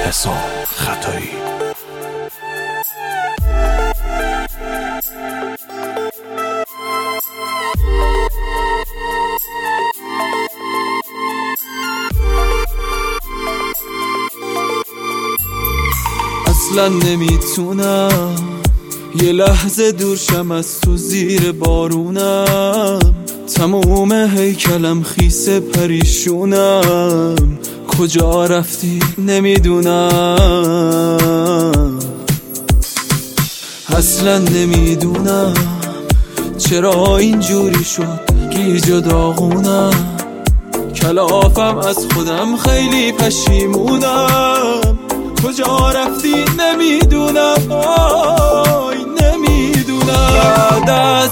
حسام خطایی. اصلا نمیتونم یه لحظه دور شم از تو، زیر بارونم تموم هیکلم خیس پریشونم. کجا رفتی نمیدونم، اصلا نمیدونم چرا اینجوری شد، گیج و داغونم. کلافم از خودم خیلی پشیمونم. کجا رفتی نمیدونم، آی نمیدونم. بعد از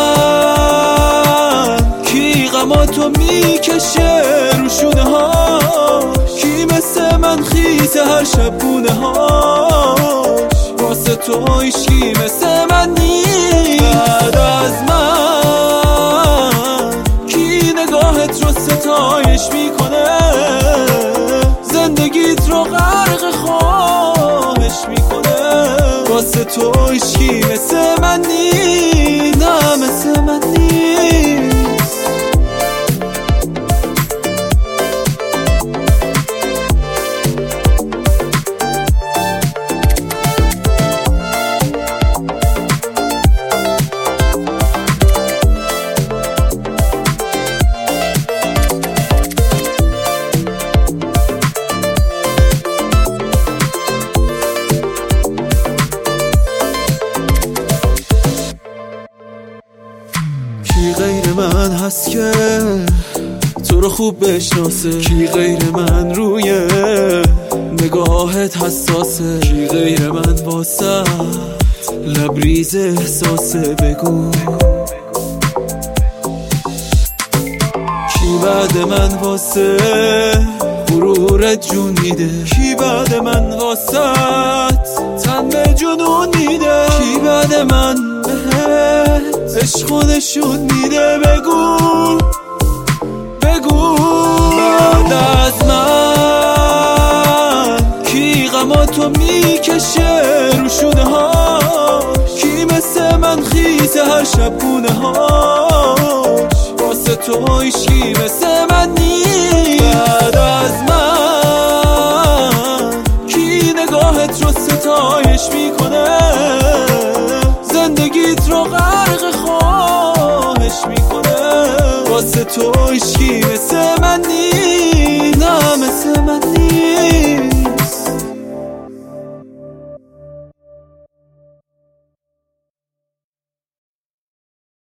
من کی غماتو میکشه رو شونه ها، کی مثل من خیزه هر شب گونه هاش. واسه تو هیچکی مثل من نیست. بعد از من کی نگاهت رو ستایش میکنه، زندگیت رو غرق خواهش میکنه. واسه تو هیچکی مثل من نیست، نه مثل من نیست. کی غیر من هست که تو رو خوب بشناسه، کی غیر من روی نگاهت حساسه، کی غیر من واسه لبریز احساسه. بگو کی بعد من واسه غرورت جون میده، کی بعد من واسه تن به جنون میده، کی بعد من عشق و نشون میده. بگو بگو بعد از من کی غماتو میکشه رو شونه ها، کی مثل من خیزه هر شب گونه هاش. واسه تو هیچکی مثل